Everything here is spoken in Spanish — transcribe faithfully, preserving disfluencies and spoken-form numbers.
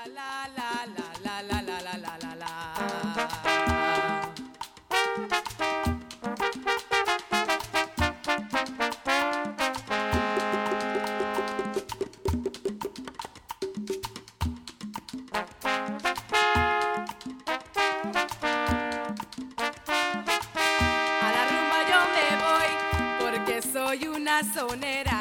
la la la la la la la la la. A la rumba yo me voy porque soy una sonera.